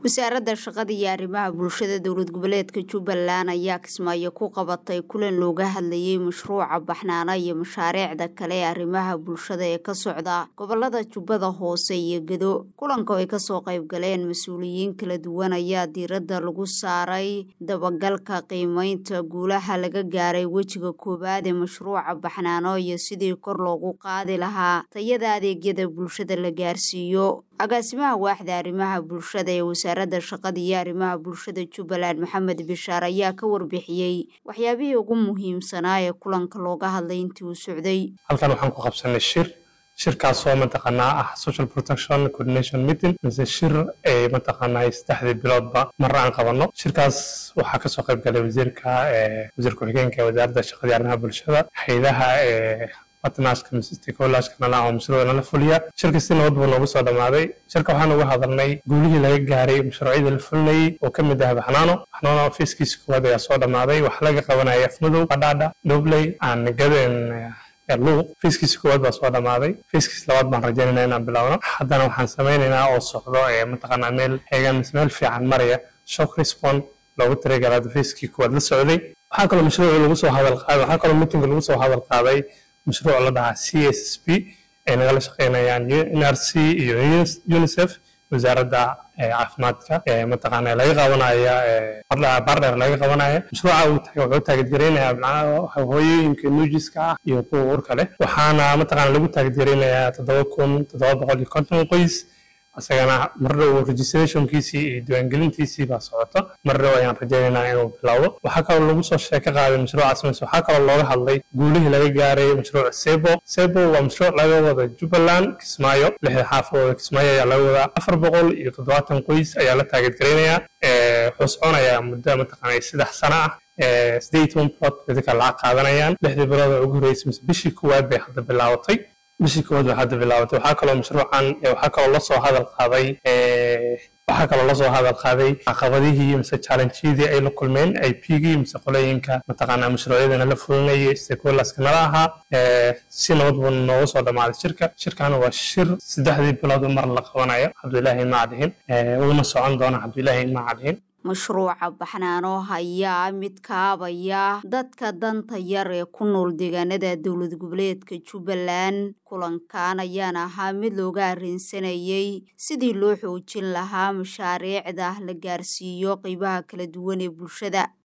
wasaaradda shaqada iyo arrimaha bulshada dowlad goboleedka Jubbaland ayaa kismaayo ku qabatay kulan looga hadlayay mashruuca baxnaana iyo mashaariicda kale ee arrimaha bulshada ee ka socda gobolada Jubbada Hoose iyo Gedo. Kulanka ay ka soo qayb galeen mas'uuliyiin kala duwan ayaa diiradda lagu saaray dabagalka qiimeynta guulaha laga gaaray wejiga koowaad ee mashruuca baxnaano iyo sidii kor loogu qaadi lahaa tayada adeegyada bulshada la gaarsiiyo. agaasimaha waaxda arrimaha bulshada ee wasaaradda shaqada iyo arrimaha bulshada Jubbaland Maxamed Bishaar ayaa ka warbixiyay waxyaabihii ugu muhiimsanaa ee kulanka looga hadlay intii uu socday. halkan waxaan ku qabsanay shirkaas oo mataqaanaa social protection coordination meeting mise shir ee mataqaanaa 3 biloodba mar aan qabano. shirkaas waxaa ka soo qayb galay wasiirka ku-xigeenka wasaaradda shaqada iyo arrimaha bulshada, hay'adaha partners stakeholders kana oo mashruuca la fuliya. shirkastii nabad buu noogu soo dhamaaday. shirka waxaan uga hadalnay guulihii laga gaaray mashruucyada la fulinayay oo ka mid ah baxnaano fiiskiisa koowaad ayaa soo dhamaaday. waxa laga qabanaya Afmadow, Badhaadha, Dhobley aan gaden luuq. fiiskiisa koowaad baa soo dhamaaday. fiiskiisa labaad baan rajaynaynaa inaan bilaawno. haddana waxaan sameynaynaa oo socdo mataqaanaa meel fiican maraya shock response loogu talagalay fiiskii koowaad la socday. waxaa kaloo mashruuca lagu soo hadal qaaday, waxaa kaloo meeting lagu soo hadal qaaday mashruuc la dhahaa CSP ee nagala shaqeynayaan NRC iyo UNICEF, wasaaradda caafimaadka mataqaanaa laga qabanaya partner laga qabanaya. mashruuca wuxuu taageeraynayaa hooyooyinka nuujiska ah iyo kuwa uurka leh. waxaana mataqaanaa lagu taageeraynayaa 7,750 qoys. asagana marna registrationkiisii iyo diiwaangelintiisii baa socoto. marna ayaan rajaynaynaa inuu bilowdo. waxaa kaloo lagu soo sheeko qaaday mashruucaas. waxaa kaloo looga hadlay guulihii laga gaaray mashruuca Sebo waa mashruuc laga wada Jubbaland Kismaayo. 6 xaafadood Kismaayo ayaa laga wadaa. 470 qoys ayaa la taageeraynayaa. wuxuu soconayaa muddo mataqaanaa 3 sano ah. 8 plot dadka lacag qaadanayaan. 6 bilood ugu horeysay bishii koowaad bay hadda bilaabatay. waxaa kaloo mashruucan waxaa kaloo la soo hadal qaaday caqabadihii mise challenge-yadii ay la kulmeen IP-gii mise qolooyinka mataqaanaa mashruucyadana la fulinayay stakeholders nala ahaa. si nabad buu noogu soo dhamaaday shirkana waa shir 3 bilood mar la qabanayo hadduu ilaahay ma cadhin. wuuna socon doona hadduu ilaahay ma cadhin. mashruuca baxnaano ayaa mid kaabaya dadka danta yar ee ku nool deegaanada dowlad goboleedka Jubbaland. kulankan ayaana ahaa mid looga arrinsanayay sidii loo xoojin lahaa mashaariicda la gaarsiiyo qaybaha kala duwan ee bulshada.